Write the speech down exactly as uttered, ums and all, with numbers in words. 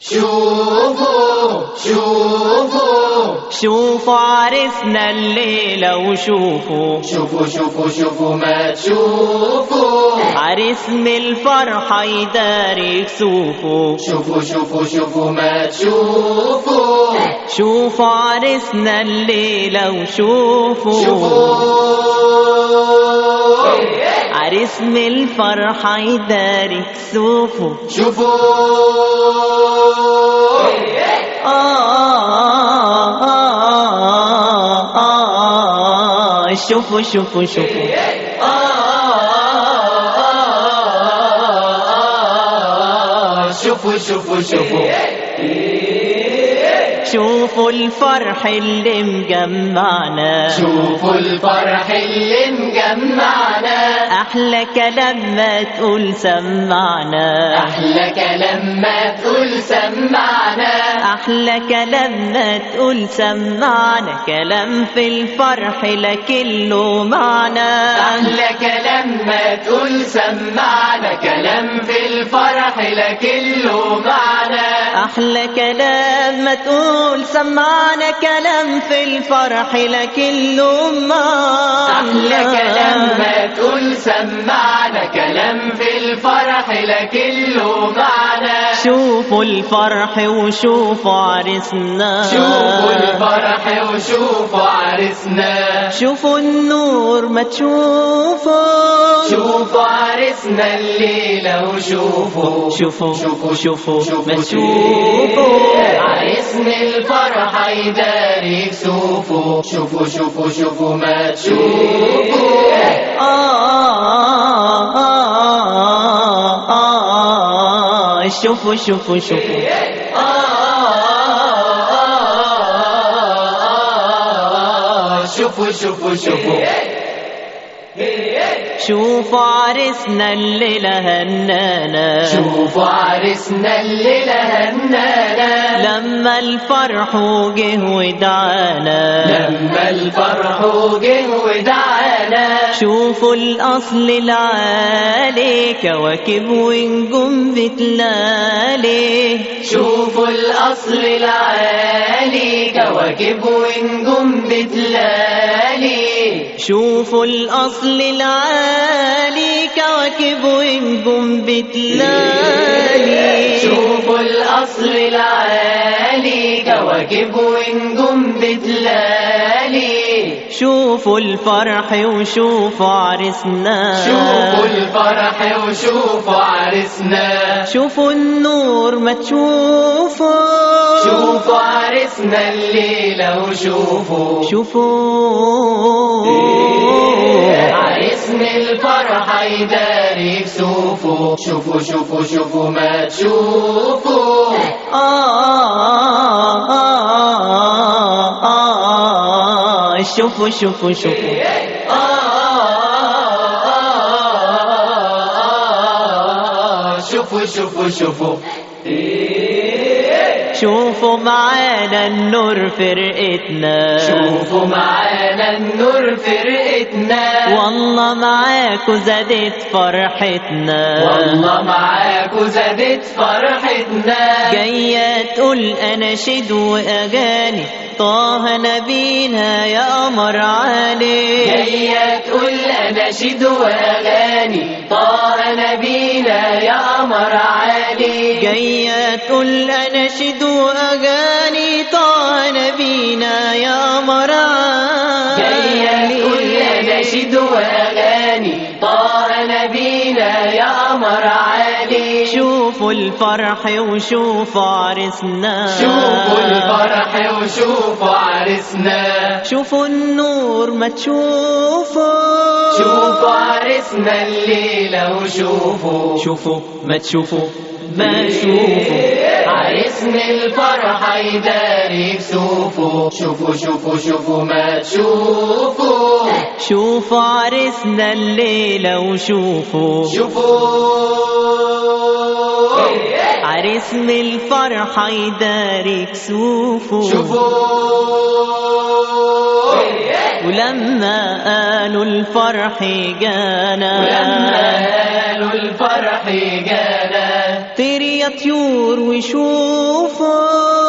شوفوا شوفوا شوفوا عرسنا الليلة وشوفوا شوفوا شوفوا شوفوا ما تشوفوا عرس من الفرحة يداري كسوفه شوفوا شوفوا شوفوا ما تشوفوا شوفوا عرسنا الليلة وشوفوا شوفوا عرس من الفرحة يداري كسوفه شوفوا آه آه آه شوفوا شوفوا شوفوا شوفوا شوفوا شوفوا شوفوا الفرح اللي مجمعنا شوفوا الفرح اللي مجمعنا أحلى كلام ما تقول سمعنا أحلى كلام ما تقول سمعنا أحلى كلام ما تقول سمعنا كلام في الفرح لكن له معنى أحلى كلام ما تقول سمعنا كلام في الفرح لكن له معنى أحلى كلام ما تقول سمعنا كلام في الفرح لكن له معنى أحلى كلام ما تقول سمعنا كلام في الفرح لكن له معنى شوفوا الفرح وشوفوا عرسنا شوفوا الفرح وشوفوا عرسنا شوفوا النور ما تشوفوا شوفوا عرسنا الليلة وشوفوا شوفوا شوفوا شوفوا ما تشوفوا عرسنا الفرح يداري كسوفوا شوفوا شوفوا شوفوا ما تشوفوا آه آه آه شوفوا شوفوا شوفوا شوفوا شوفوا شوفوا شوفوا عرسنا الليلة هنانا شوفوا عرسنا الليلة هنانا لما الفرح جه ودعانا لما الفرح جه ودعانا شوفوا الأصل العالي كواكب ونجوم بتلالي شوفوا الأصل العالي كواكب ونجوم بتلالي شوفوا الأصل العالي كواكب ونجوم بتلالي شوفوا الأصل العالي كواكب ونجوم بتلالي شوفوا الفرح وشوفوا عرسنا شوفوا الفرح وشوفوا عرسنا شوفوا النور ما تشوفوا شوفوا عرسنا الليلة وشوفوا شوفوا عرسنا الفرح يداري كسوفوا شوفوا شوفوا شوفوا ما تشوفوا آه آه آه شوفوا شوفوا شوفوا شوفوا شوفوا شوفوا شوفوا معانا النور فرقتنا شوفوا معانا النور فرقتنا والله معاكو زادت فرحتنا والله معاكو زادت فرحتنا جاية تقول أناشيد وأغاني طه نبينا يا قمر عالي جاية تقول أناشيد وأغاني طه نبينا يا قمر عالي جاية تقول أناشيد وأغاني طه نبينا يا قمر عالي جاية تقول أناشيد وأغاني طه نبينا يا قمر عالي شوفوا الفرح وشوفوا عرسنا شوفوا الفرح وشوفوا عرسنا شوفوا النور ما تشوفوا شوفوا عرسنا الليلة وشوفوا شوفوا ما تشوفوا ما تشوفوا عرسنا الفرح يداري كسوفوا شوفوا شوفوا شوفوا ما تشوفوا شوفوا عرسنا الليلة وشوفوا شوفوا عرس من الفرحة يداري كسوفه شوفوا ولما قالوا الفرح جانا ولما قالوا الفرح جانا طير يا طيور وشوفوا